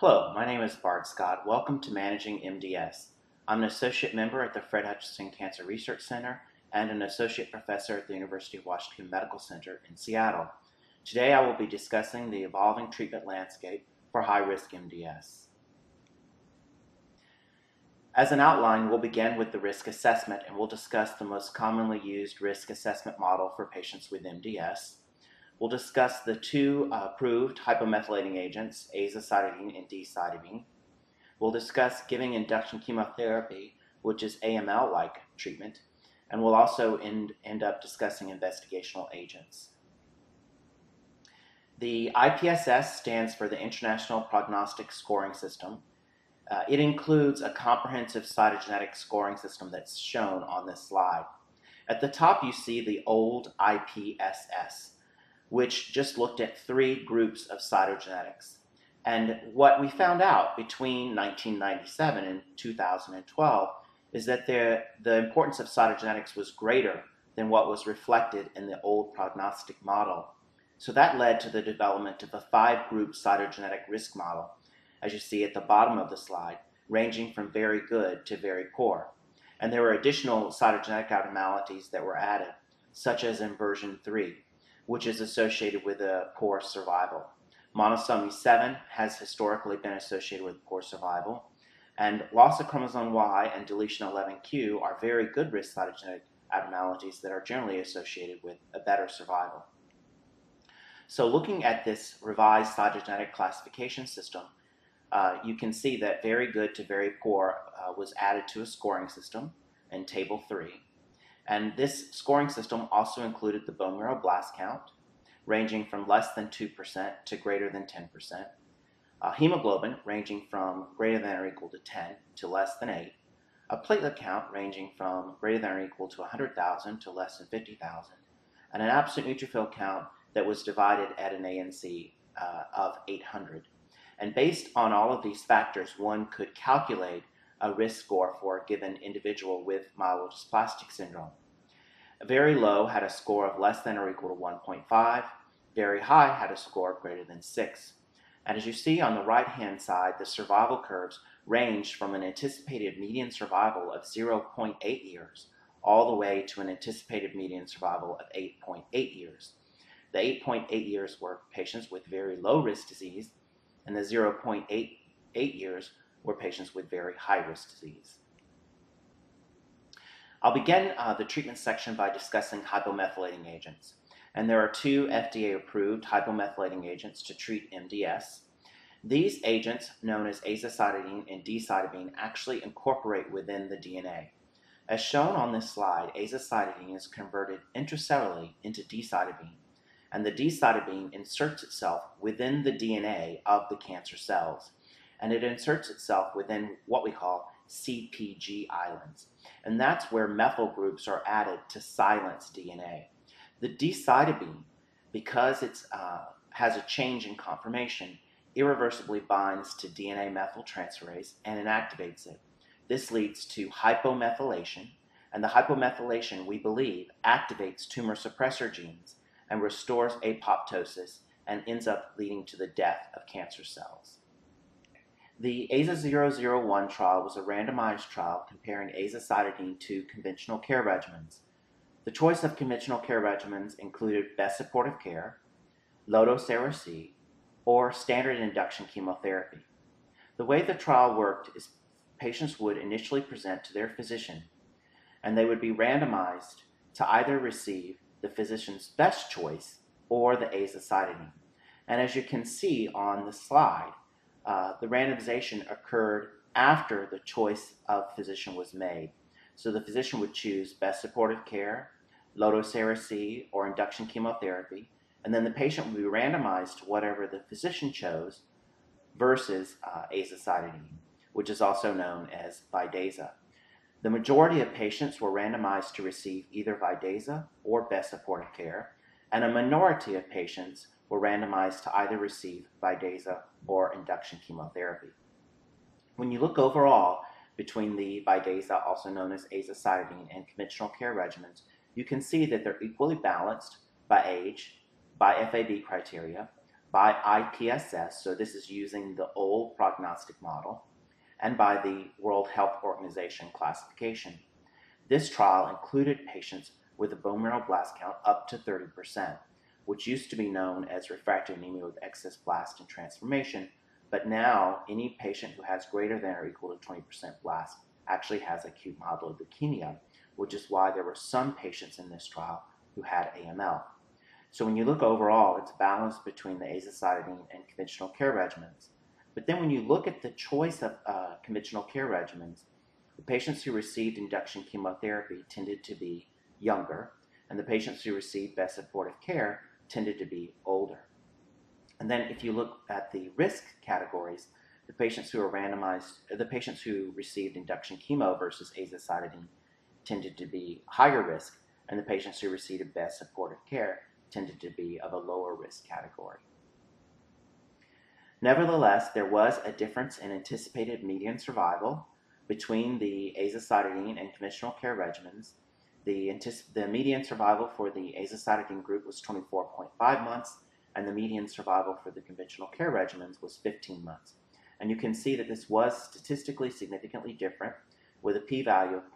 Hello, my name is Bart Scott. Welcome to Managing MDS. I'm an associate member at the Fred Hutchinson Cancer Research Center and an associate professor at the University of Washington Medical Center in Seattle. Today I will be discussing the evolving treatment landscape for high-risk MDS. As an outline, we'll begin with the risk assessment and we'll discuss the most commonly used risk assessment model for patients with MDS. We'll discuss the two approved hypomethylating agents, azacitidine and decitabine. We'll discuss giving induction chemotherapy, which is AML-like treatment, and we'll also end up discussing investigational agents. The IPSS stands for the International Prognostic Scoring System. It includes a comprehensive cytogenetic scoring system that's shown on this slide. At the top, you see the old IPSS, which just looked at three groups of cytogenetics. And what we found out between 1997 and 2012 is that the importance of cytogenetics was greater than what was reflected in the old prognostic model. So that led to the development of a 5-group cytogenetic risk model, as you see at the bottom of the slide, ranging from very good to very poor. And there were additional cytogenetic abnormalities that were added, such as inversion 3, which is associated with a poor survival. Monosomy 7 has historically been associated with poor survival, and loss of chromosome Y and deletion 11q are very good risk cytogenetic abnormalities that are generally associated with a better survival. So looking at this revised cytogenetic classification system, you can see that very good to very poor was added to a scoring system in Table 3. And this scoring system also included the bone marrow blast count, ranging from less than 2% to greater than 10%, hemoglobin ranging from greater than or equal to 10 to less than 8, a platelet count ranging from greater than or equal to 100,000 to less than 50,000, and an absolute neutrophil count that was divided at an ANC of 800. And based on all of these factors, one could calculate a risk score for a given individual with myelodysplastic syndrome. Very low had a score of less than or equal to 1.5. Very high had a score of greater than 6. And as you see on the right-hand side, the survival curves ranged from an anticipated median survival of 0.8 years all the way to an anticipated median survival of 8.8 years. The 8.8 years were patients with very low-risk disease, and the 0.88 years were patients with very high-risk disease. I'll begin the treatment section by discussing hypomethylating agents. And there are two FDA-approved hypomethylating agents to treat MDS. These agents, known as azacitidine and decitabine, actually incorporate within the DNA. As shown on this slide, azacitidine is converted intracellularly into decitabine, and the decitabine inserts itself within the DNA of the cancer cells, and it inserts itself within what we call CpG islands, and that's where methyl groups are added to silence DNA. The decitabine, because it has a change in conformation, irreversibly binds to DNA methyltransferase and inactivates it. This leads to hypomethylation, and the hypomethylation, we believe, activates tumor suppressor genes and restores apoptosis and ends up leading to the death of cancer cells. The AZA-001 trial was a randomized trial comparing azacitidine to conventional care regimens. The choice of conventional care regimens included best supportive care, low-dose Ara-C, or standard induction chemotherapy. The way the trial worked is patients would initially present to their physician, and they would be randomized to either receive the physician's best choice or the azacitidine. And as you can see on the slide, the randomization occurred after the choice of physician was made. So the physician would choose best supportive care, low-dose Ara-C, or induction chemotherapy, and then the patient would be randomized to whatever the physician chose versus azacitidine, which is also known as Vidaza. The majority of patients were randomized to receive either Vidaza or best supportive care, and a minority of patients were randomized to either receive Vidaza or induction chemotherapy. When you look overall between the Vidaza, also known as azacitidine, and conventional care regimens, you can see that they're equally balanced by age, by FAB criteria, by IPSS, so this is using the old prognostic model, and by the World Health Organization classification. This trial included patients with a bone marrow blast count up to 30%, which used to be known as refractory anemia with excess blast and transformation, but now any patient who has greater than or equal to 20% blast actually has acute myeloid leukemia, which is why there were some patients in this trial who had AML. So when you look overall, it's balanced between the azacitidine and conventional care regimens. But then when you look at the choice of conventional care regimens, the patients who received induction chemotherapy tended to be younger, and the patients who received best supportive care tended to be older. And then if you look at the risk categories, the patients who received induction chemo versus azacitidine tended to be higher risk, and the patients who received best supportive care tended to be of a lower risk category. Nevertheless, there was a difference in anticipated median survival between the azacitidine and conventional care regimens. The median survival for the azacitidine group was 24.5 months, and the median survival for the conventional care regimens was 15 months. And you can see that this was statistically significantly different with a p-value of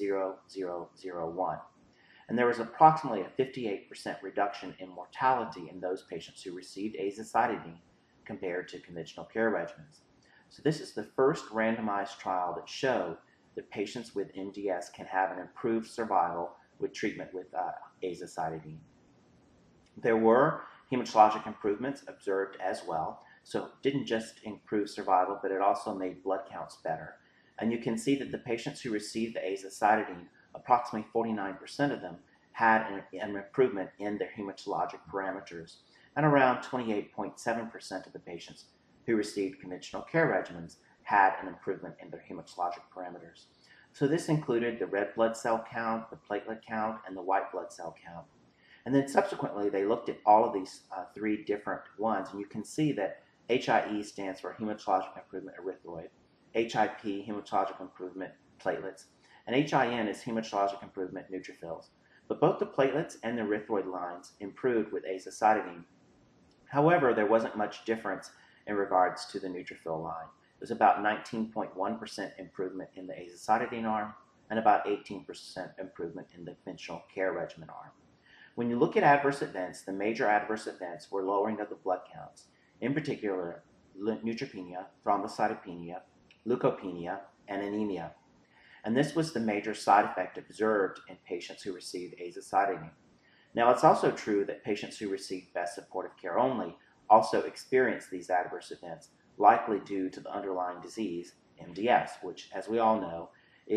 0.0001. And there was approximately a 58% reduction in mortality in those patients who received azacitidine compared to conventional care regimens. So this is the first randomized trial that showed that patients with MDS can have an improved survival with treatment with azacitidine. There were hematologic improvements observed as well, so it didn't just improve survival, but it also made blood counts better. And you can see that the patients who received the azacitidine, approximately 49% of them had an improvement in their hematologic parameters, and around 28.7% of the patients who received conventional care regimens had an improvement in their hematologic parameters. So this included the red blood cell count, the platelet count, and the white blood cell count. And then subsequently, they looked at all of these three different ones, and you can see that HIE stands for hematologic improvement erythroid, HIP, hematologic improvement platelets, and HIN is hematologic improvement neutrophils. But both the platelets and the erythroid lines improved with azacitidine. However, there wasn't much difference in regards to the neutrophil line. There's about 19.1% improvement in the azacitidine arm and about 18% improvement in the conventional care regimen arm. When you look at adverse events, the major adverse events were lowering of the blood counts, in particular neutropenia, thrombocytopenia, leukopenia, and anemia. And this was the major side effect observed in patients who received azacitidine. Now, it's also true that patients who received best supportive care only also experienced these adverse events, likely due to the underlying disease, MDS, which, as we all know,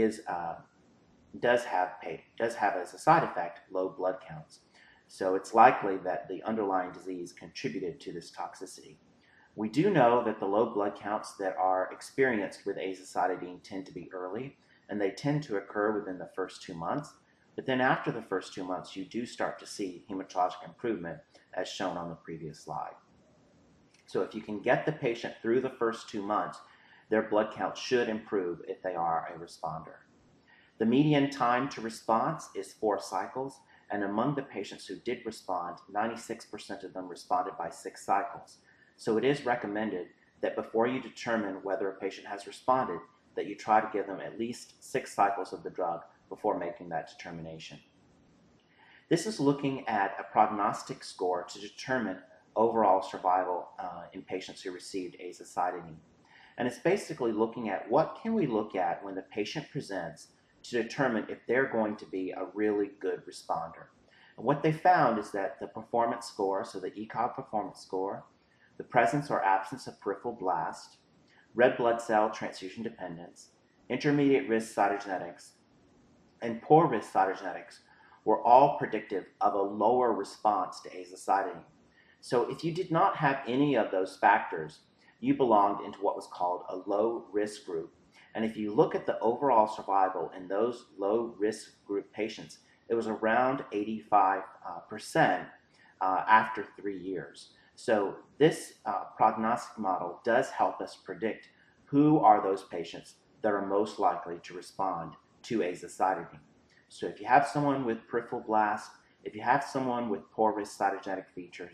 does have as a side effect low blood counts. So it's likely that the underlying disease contributed to this toxicity. We do know that the low blood counts that are experienced with azacitidine tend to be early, and they tend to occur within the first 2 months. But then after the first 2 months, you do start to see hematologic improvement, as shown on the previous slide. So if you can get the patient through the first 2 months, their blood count should improve if they are a responder. The median time to response is 4 cycles, and among the patients who did respond, 96% of them responded by 6 cycles. So it is recommended that before you determine whether a patient has responded, that you try to give them at least 6 cycles of the drug before making that determination. This is looking at a prognostic score to determine overall survival in patients who received azacitidine. And it's basically looking at what can we look at when the patient presents to determine if they're going to be a really good responder. And what they found is that the performance score, so the ECOG performance score, the presence or absence of peripheral blast, red blood cell transfusion dependence, intermediate risk cytogenetics, and poor risk cytogenetics were all predictive of a lower response to azacitidine. So if you did not have any of those factors, you belonged into what was called a low risk group. And if you look at the overall survival in those low risk group patients, it was around 85% after 3 years. So this prognostic model does help us predict who are those patients that are most likely to respond to azacitidine. So if you have someone with peripheral blast, if you have someone with poor risk cytogenetic features,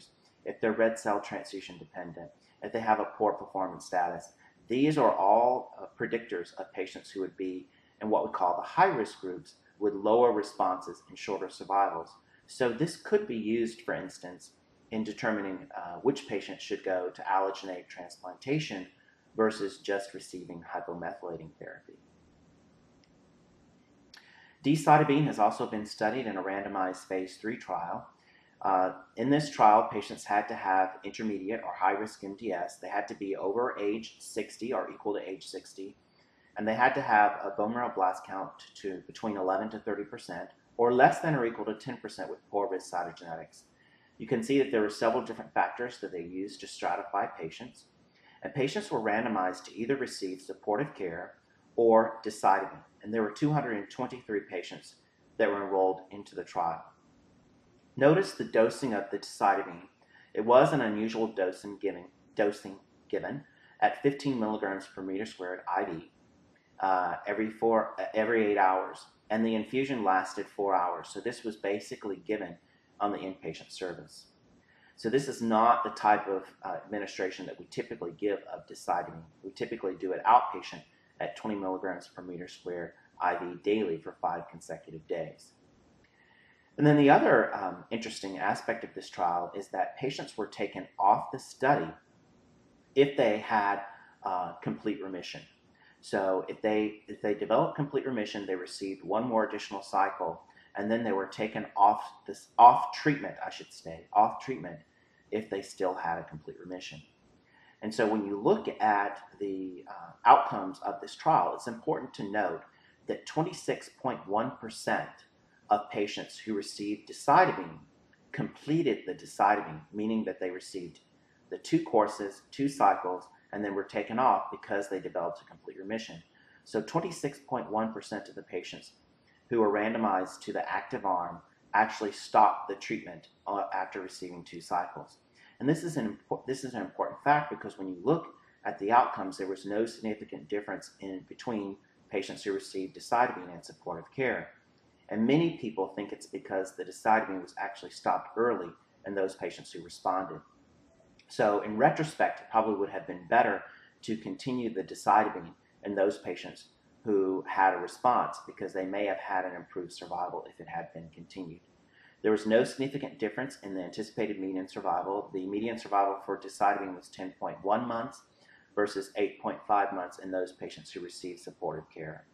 if they're red cell transfusion dependent, if they have a poor performance status. These are all predictors of patients who would be in what we call the high-risk groups with lower responses and shorter survivals. So this could be used, for instance, in determining which patients should go to allogeneic transplantation versus just receiving hypomethylating therapy. D-cytarabine has also been studied in a randomized phase 3 trial. In this trial, patients had to have intermediate or high-risk MDS. They had to be over age 60 or equal to age 60, and they had to have a bone marrow blast count to between 11 to 30%, or less than or equal to 10% with poor risk cytogenetics. You can see that there were several different factors that they used to stratify patients, and patients were randomized to either receive supportive care or decitabine, and there were 223 patients that were enrolled into the trial. Notice the dosing of the decitabine. It was an unusual dosing given at 15 milligrams per meter squared IV every 8 hours, and the infusion lasted 4 hours. So this was basically given on the inpatient service. So this is not the type of administration that we typically give of decitabine. We typically do it outpatient at 20 milligrams per meter squared IV daily for 5 consecutive days. And then the other interesting aspect of this trial is that patients were taken off the study if they had complete remission. So if they developed complete remission, they received one more additional cycle, and then they were taken off treatment if they still had a complete remission. And so when you look at the outcomes of this trial, it's important to note that 26.1% of patients who received decitabine completed the decitabine, meaning that they received the 2 courses, 2 cycles, and then were taken off because they developed a complete remission. So 26.1% of the patients who were randomized to the active arm actually stopped the treatment after receiving 2 cycles. And this is an important fact because when you look at the outcomes, there was no significant difference between patients who received decitabine and supportive care. And many people think it's because the decitabine was actually stopped early in those patients who responded. So in retrospect, it probably would have been better to continue the decitabine in those patients who had a response because they may have had an improved survival if it had been continued. There was no significant difference in the anticipated median survival. The median survival for decitabine was 10.1 months versus 8.5 months in those patients who received supportive care.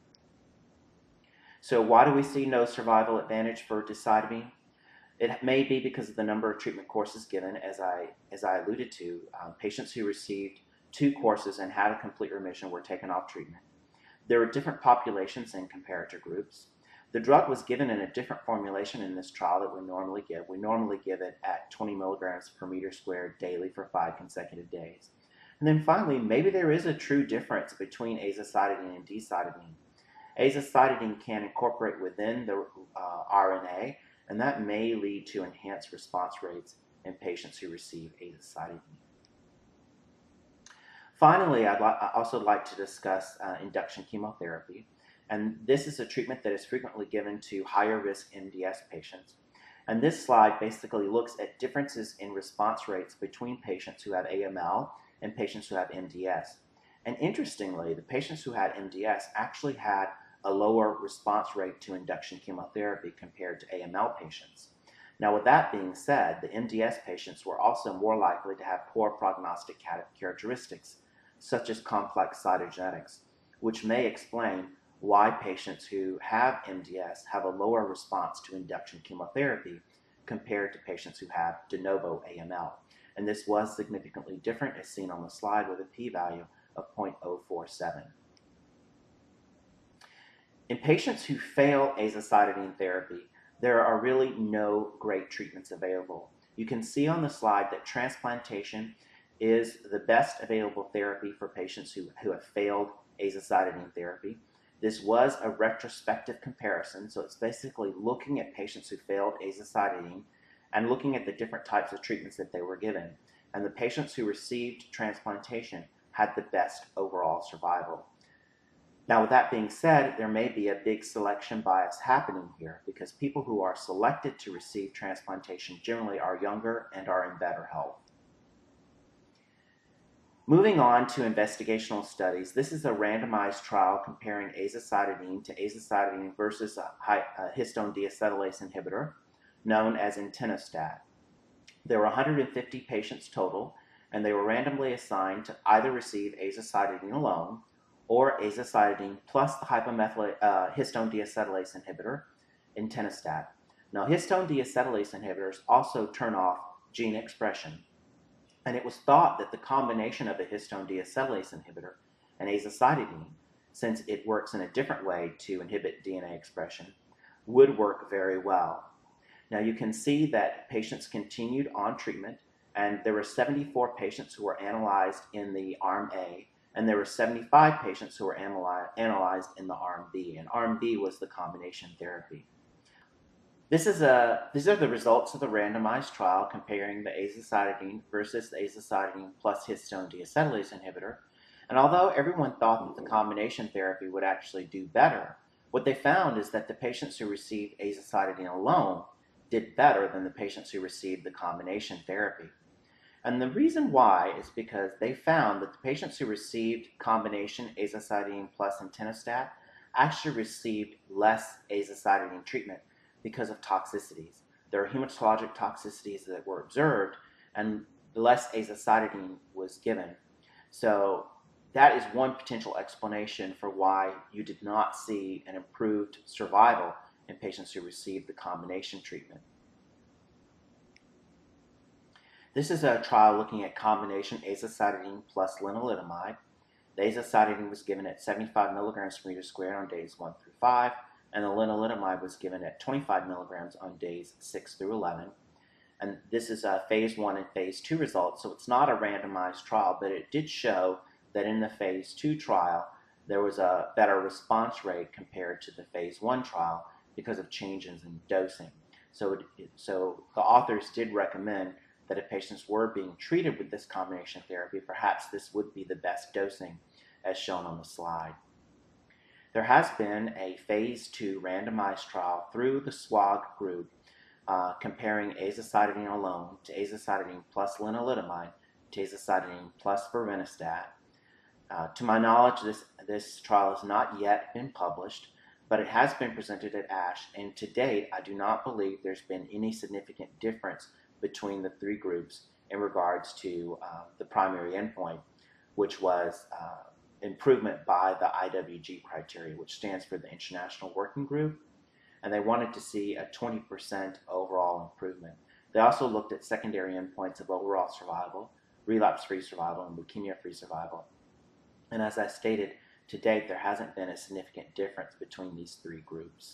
So why do we see no survival advantage for decitabine? It may be because of the number of treatment courses given, as I alluded to. Patients who received 2 courses and had a complete remission were taken off treatment. There were different populations and comparator groups. The drug was given in a different formulation in this trial that we normally give. We normally give it at 20 milligrams per meter squared daily for 5 consecutive days. And then finally, maybe there is a true difference between azacitidine and decitabine. Azacitidine can incorporate within the RNA, and that may lead to enhanced response rates in patients who receive azacitidine. Finally, I'd also like to discuss induction chemotherapy. And this is a treatment that is frequently given to higher risk MDS patients. And this slide basically looks at differences in response rates between patients who have AML and patients who have MDS. And interestingly, the patients who had MDS actually had a lower response rate to induction chemotherapy compared to AML patients. Now, with that being said, the MDS patients were also more likely to have poor prognostic characteristics, such as complex cytogenetics, which may explain why patients who have MDS have a lower response to induction chemotherapy compared to patients who have de novo AML. And this was significantly different, as seen on the slide, with a p-value of 0.047. In patients who fail azacitidine therapy, there are really no great treatments available. You can see on the slide that transplantation is the best available therapy for patients who have failed azacitidine therapy. This was a retrospective comparison, so it's basically looking at patients who failed azacitidine and looking at the different types of treatments that they were given. And the patients who received transplantation had the best overall survival. Now, with that being said, there may be a big selection bias happening here because people who are selected to receive transplantation generally are younger and are in better health. Moving on to investigational studies, this is a randomized trial comparing azacitidine to azacitidine versus a histone deacetylase inhibitor known as entinostat. There were 150 patients total, and they were randomly assigned to either receive azacitidine alone or azacitidine plus the histone deacetylase inhibitor, entinostat. Now, histone deacetylase inhibitors also turn off gene expression, and it was thought that the combination of a histone deacetylase inhibitor and azacitidine, since it works in a different way to inhibit DNA expression, would work very well. Now you can see that patients continued on treatment, and there were 74 patients who were analyzed in the Arm A, and there were 75 patients who were analyzed in the Arm B, and Arm B was the combination therapy. These are the results of the randomized trial comparing the azacitidine versus the azacitidine plus histone deacetylase inhibitor. And although everyone thought that the combination therapy would actually do better, what they found is that the patients who received azacitidine alone did better than the patients who received the combination therapy. And the reason why is because they found that the patients who received combination azacitidine plus entinostat actually received less azacitidine treatment because of toxicities. There are hematologic toxicities that were observed, and less azacitidine was given. So that is one potential explanation for why you did not see an improved survival in patients who received the combination treatment. This is a trial looking at combination azacitidine plus lenalidomide. The azacitidine was given at 75 milligrams per meter squared on days 1 through 5, and the lenalidomide was given at 25 milligrams on days 6 through 11. And this is a phase 1 and phase 2 results, so it's not a randomized trial, but it did show that in the phase 2 trial, there was a better response rate compared to the phase 1 trial because of changes in dosing. So the authors did recommend that if patients were being treated with this combination therapy, perhaps this would be the best dosing as shown on the slide. There has been a phase 2 randomized trial through the SWOG group comparing azacitidine alone to azacitidine plus lenalidomide to azacitidine plus vorinostat. To my knowledge, this trial has not yet been published, but it has been presented at ASH, and to date, I do not believe there's been any significant difference between the three groups in regards to the primary endpoint, which was improvement by the IWG criteria, which stands for the International Working Group, and they wanted to see a 20% overall improvement. They also looked at secondary endpoints of overall survival, relapse-free survival, and leukemia-free survival. And as I stated, to date, there hasn't been a significant difference between these three groups.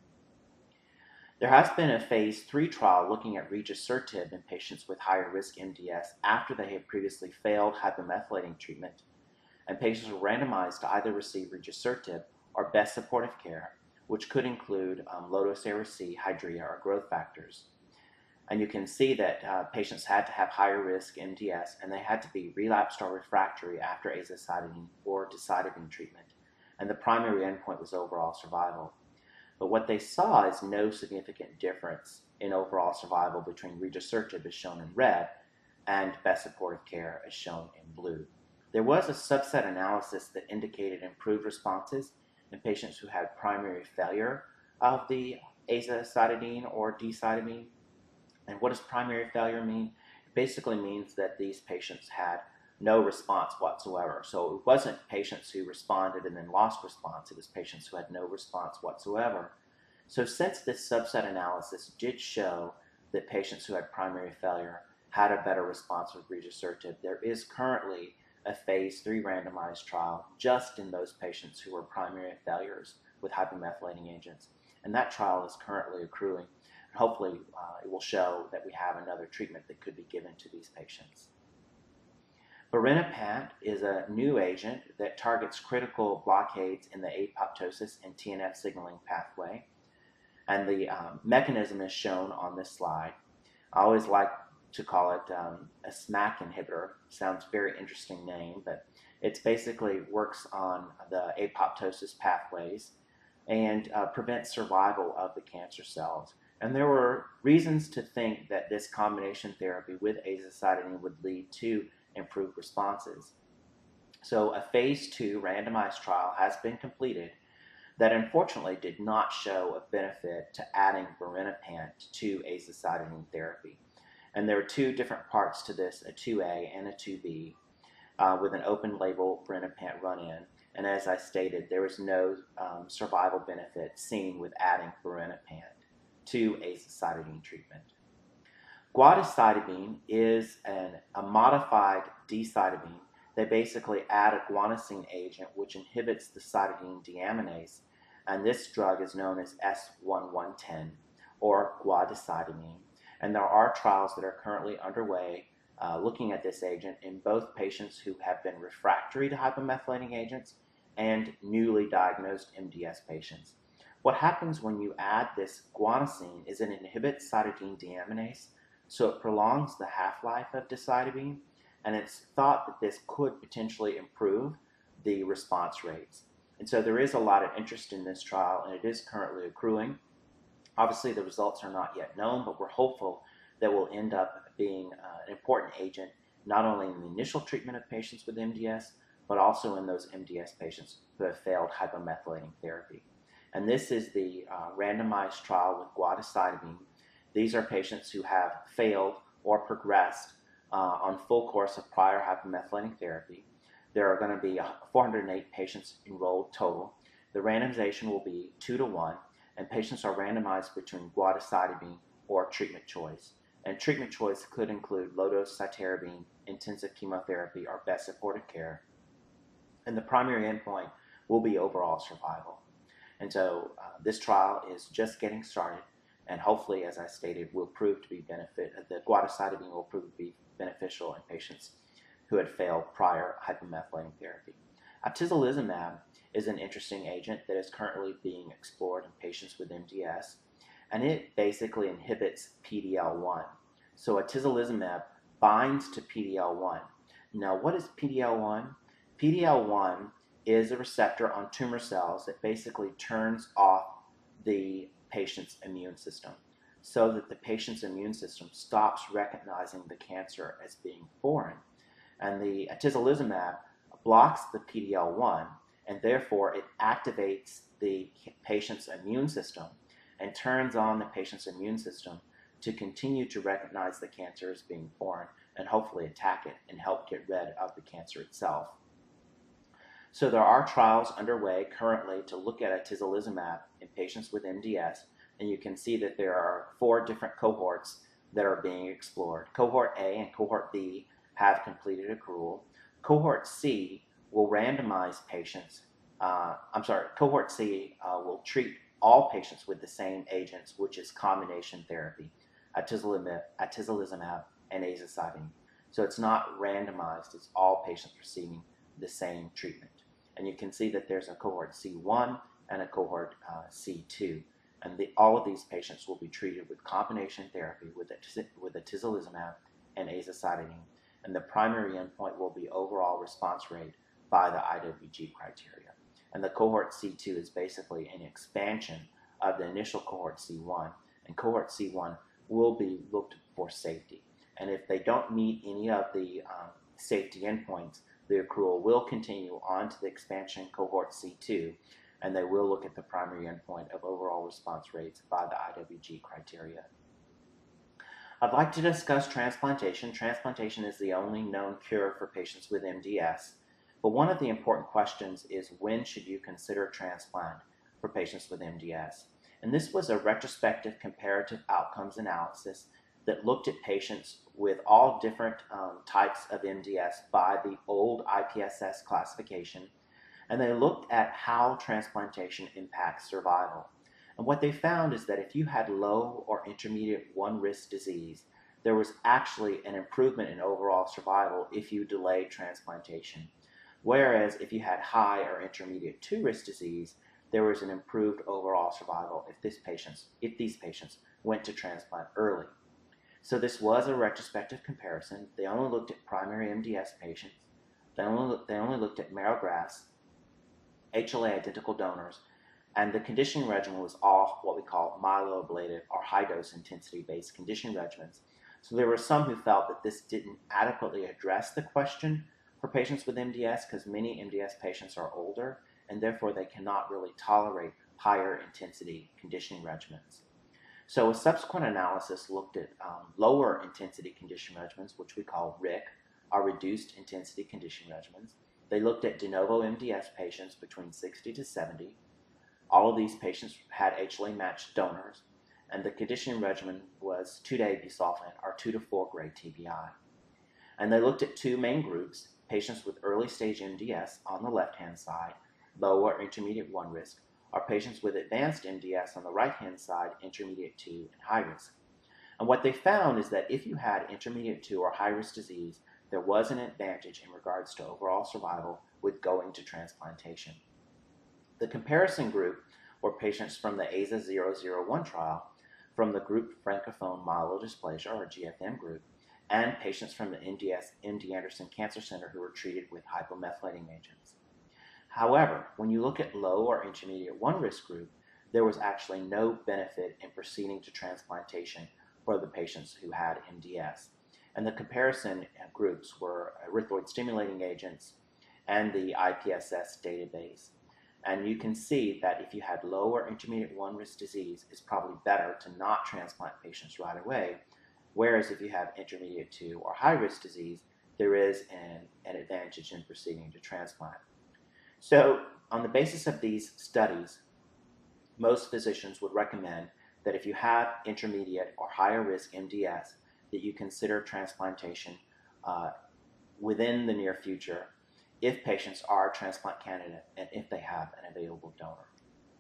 There has been a phase 3 trial looking at regisertib in patients with higher risk MDS after they had previously failed hypomethylating treatment, and patients were randomized to either receive regisertib or best supportive care, which could include low-dose Ara-C, Hydrea, or growth factors. And you can see that patients had to have higher risk MDS, and they had to be relapsed or refractory after azacitidine or decitabine treatment. And the primary endpoint was overall survival. But what they saw is no significant difference in overall survival between regisertib, as shown in red, and best supportive care, as shown in blue. There was a subset analysis that indicated improved responses in patients who had primary failure of the azacitidine or decitabine. And what does primary failure mean? It basically means that these patients had no response whatsoever. So it wasn't patients who responded and then lost response. It was patients who had no response whatsoever. So since this subset analysis did show that patients who had primary failure had a better response with regisertib, there is currently a phase 3 randomized trial just in those patients who were primary failures with hypomethylating agents. And that trial is currently accruing. Hopefully, it will show that we have another treatment that could be given to these patients. Birinapant is a new agent that targets critical blockades in the apoptosis and TNF signaling pathway. And the mechanism is shown on this slide. I always like to call it a SMAC inhibitor. Sounds very interesting name, but It basically works on the apoptosis pathways and prevents survival of the cancer cells. And there were reasons to think that this combination therapy with azacitidine would lead to improved responses. So a phase 2 randomized trial has been completed that unfortunately did not show a benefit to adding birinapant to azacitidine therapy. And there are two different parts to this, a 2A and a 2B, with an open label birinapant run-in. And as I stated, there was no survival benefit seen with adding birinapant to azacitidine treatment. Guadocytabine is a modified decitabine. They basically add a guanosine agent which inhibits the cytidine deaminase, and this drug is known as S1110 or guadocytabine. And there are trials that are currently underway looking at this agent in both patients who have been refractory to hypomethylating agents and newly diagnosed MDS patients. What happens when you add this guanosine is it inhibits cytidine deaminase, so it prolongs the half-life of decitabine, and it's thought that this could potentially improve the response rates. And so there is a lot of interest in this trial, and it is currently accruing. Obviously, the results are not yet known, but we're hopeful that will end up being an important agent, not only in the initial treatment of patients with MDS, but also in those MDS patients who have failed hypomethylating therapy. And this is the randomized trial with guadocytabine. These are patients who have failed or progressed on full course of prior hypomethylating therapy. There are going to be 408 patients enrolled total. The randomization will be 2-to-1, and patients are randomized between guadocytabine or treatment choice. And treatment choice could include low-dose cytarabine, intensive chemotherapy, or best supportive care. And the primary endpoint will be overall survival. And so this trial is just getting started, and hopefully, as I stated, will prove to be the guadocytabine will prove to be beneficial in patients who had failed prior hypomethylating therapy. Atezolizumab is an interesting agent that is currently being explored in patients with MDS, and it basically inhibits PD-L1. So atezolizumab binds to PD-L1. Now, what is PD-L1? PD-L1 is a receptor on tumor cells that basically turns off the patient's immune system so that the patient's immune system stops recognizing the cancer as being foreign. And the atezolizumab blocks the PD-L1, and therefore it activates the patient's immune system and turns on the patient's immune system to continue to recognize the cancer as being foreign and hopefully attack it and help get rid of the cancer itself. So there are trials underway currently to look at atezolizumab in patients with MDS, and you can see that there are 4 different cohorts that are being explored. Cohort A and Cohort B have completed accrual. Cohort C will randomize patients. Cohort C will treat all patients with the same agents, which is combination therapy, atezolizumab and azacitidine. So it's not randomized, it's all patients receiving the same treatment. And you can see that there's a cohort C1 and a cohort C2. And all of these patients will be treated with combination therapy with atezolizumab and azacitidine. And the primary endpoint will be overall response rate by the IWG criteria. And the cohort C2 is basically an expansion of the initial cohort C1. And cohort C1 will be looked for safety. And if they don't meet any of the safety endpoints, the accrual will continue on to the expansion cohort C2, and they will look at the primary endpoint of overall response rates by the IWG criteria. I'd like to discuss transplantation. Transplantation is the only known cure for patients with MDS, but one of the important questions is when should you consider transplant for patients with MDS? And this was a retrospective comparative outcomes analysis that looked at patients with all different types of MDS by the old IPSS classification, and they looked at how transplantation impacts survival. And what they found is that if you had low or intermediate 1 risk disease, there was actually an improvement in overall survival if you delayed transplantation. Whereas if you had high or intermediate 2 risk disease, there was an improved overall survival if these patients went to transplant early. So this was a retrospective comparison. They only looked at primary MDS patients. They only looked at marrow grafts, HLA identical donors, and the conditioning regimen was all what we call myeloablative or high-dose intensity-based conditioning regimens. So there were some who felt that this didn't adequately address the question for patients with MDS because many MDS patients are older and therefore they cannot really tolerate higher intensity conditioning regimens. So a subsequent analysis looked at lower intensity conditioning regimens, which we call RIC, or reduced intensity conditioning regimens. They looked at de novo MDS patients between 60 to 70. All of these patients had HLA matched donors, and the conditioning regimen was 2-day busulfan or 2 to 4 grade TBI. And they looked at two main groups, patients with early stage MDS on the left-hand side, low or intermediate 1 risk, or patients with advanced MDS on the right-hand side, intermediate 2 and high risk. And what they found is that if you had intermediate 2 or high risk disease, there was an advantage in regards to overall survival with going to transplantation. The comparison group were patients from the AZA-001 trial, from the group Francophone Myelodysplasia, or GFM group, and patients from the MD Anderson Cancer Center who were treated with hypomethylating agents. However, when you look at low or intermediate 1 risk group, there was actually no benefit in proceeding to transplantation for the patients who had MDS. And the comparison groups were erythroid stimulating agents and the IPSS database. And you can see that if you had low or intermediate 1 risk disease, it's probably better to not transplant patients right away, whereas if you have intermediate 2 or high risk disease, there is an advantage in proceeding to transplant. So on the basis of these studies, most physicians would recommend that if you have intermediate or higher risk MDS, that you consider transplantation within the near future if patients are a transplant candidate and if they have an available donor.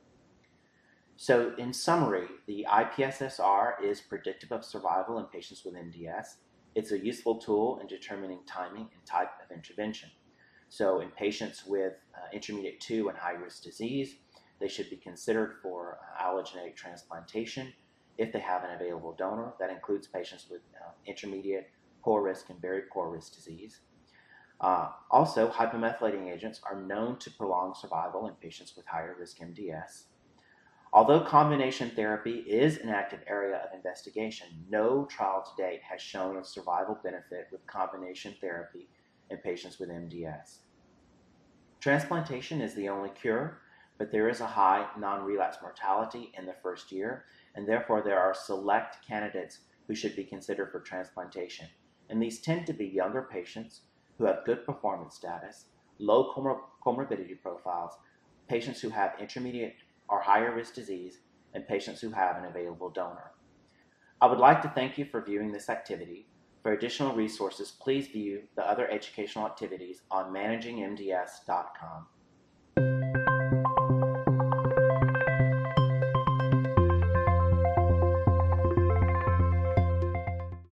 So in summary, the IPSS-R is predictive of survival in patients with MDS. It's a useful tool in determining timing and type of intervention. So in patients with intermediate 2 and high-risk disease, they should be considered for allogeneic transplantation if they have an available donor. That includes patients with intermediate, poor risk, and very poor risk disease. Also, hypomethylating agents are known to prolong survival in patients with higher risk MDS. Although combination therapy is an active area of investigation, no trial to date has shown a survival benefit with combination therapy in patients with MDS. Transplantation is the only cure, but there is a high non-relapse mortality in the first year, and therefore there are select candidates who should be considered for transplantation. And these tend to be younger patients who have good performance status, low comorbidity profiles, patients who have intermediate or higher risk disease, and patients who have an available donor. I would like to thank you for viewing this activity. For additional resources, please view the other educational activities on managingmds.com.